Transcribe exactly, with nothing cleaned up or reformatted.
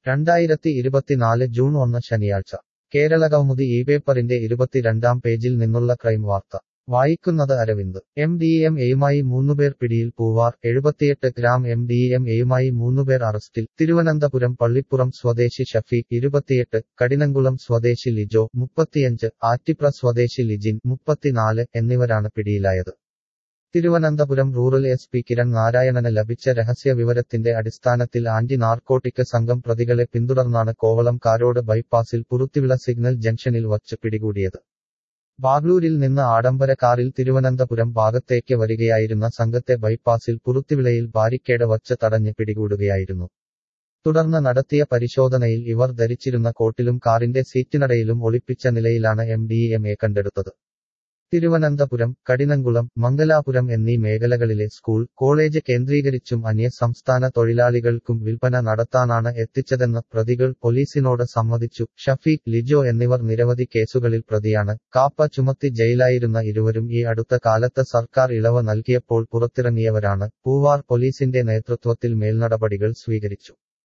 രണ്ടായിരത്തി ഇരുപത്തിനാല് ജൂൺ ഒന്ന് ശനിയാഴ്ച കേരളകൗമുദി ഈ പേപ്പറിന്റെ ഇരുപത്തിരണ്ടാം പേജിൽ നിന്നുള്ള ക്രൈം വാർത്ത വായിക്കുന്നത് അരവിന്ദ് എം ഡി എം എയുമായി മൂന്നുപേർ പിടിയിൽ പൂവാർ എഴുപത്തിയെട്ട് ഗ്രാം എം ഡി എം എയുമായി മൂന്നുപേർ അറസ്റ്റിൽ തിരുവനന്തപുരം പള്ളിപ്പുറം സ്വദേശി ഷഫീഖ് ഇരുപത്തിയെട്ട് കഠിനംകുളം സ്വദേശി ലിജോ മുപ്പത്തിയഞ്ച് ആറ്റിപ്ര സ്വദേശി ലിജിൻ മുപ്പത്തിനാല് എന്നിവരാണ് പിടിയിലായത് Thiruvananthapuram rural S P Kiran നാരായണന് ലഭിച്ച രഹസ്യ വിവരത്തിന്റെ അടിസ്ഥാനത്തിൽ ആന്റി നാർക്കോട്ടിക് സംഘം പ്രതികളെ പിന്തുടർന്നാണ് കോവളം കാരോട് ബൈപ്പാസിൽ പുറുത്തിവിള സിഗ്നൽ ജംഗ്ഷനിൽ വച്ച് പിടികൂടിയത് ബാഗ്ലൂരിൽ നിന്ന് ആഡംബര കാറിൽ തിരുവനന്തപുരം ഭാഗത്തേക്ക് വരികയായിരുന്ന സംഘത്തെ ബൈപ്പാസിൽ പുറുത്തിവിളയിൽ ബാരിക്കേഡ് വച്ച് തടഞ്ഞ് പിടികൂടുകയായിരുന്നു തുടർന്ന് നടത്തിയ പരിശോധനയിൽ ഇവർ ധരിച്ചിരുന്ന കോട്ടിലും കാറിന്റെ സീറ്റിനടയിലും ഒളിപ്പിച്ച നിലയിലാണ് എം ഡി എം എ കണ്ടെടുത്തത് തിരുവനന്തപുരം കഠിനംകുളം മംഗലാപുരം എന്നീ മേഖലകളിലെ സ്കൂൾ കോളേജ് കേന്ദ്രീകരിച്ചും അന്യ സംസ്ഥാന തൊഴിലാളികൾക്കും വിൽപ്പന നടത്താനാണ് എത്തിച്ചതെന്ന് പ്രതികൾ പോലീസിനോട് സമ്മതിച്ചു ഷഫീഖ് ലിജോ എന്നിവർ നിരവധി കേസുകളിൽ പ്രതിയാണ് കാപ്പ ചുമത്തി ജയിലായിരുന്ന ഇരുവരും ഈ അടുത്ത കാലത്ത് സർക്കാർ ഇളവ് നൽകിയപ്പോൾ പുറത്തിറങ്ങിയവരാണ് പൂവാർ പോലീസിന്റെ നേതൃത്വത്തിൽ മേൽനടപടികൾ സ്വീകരിച്ചു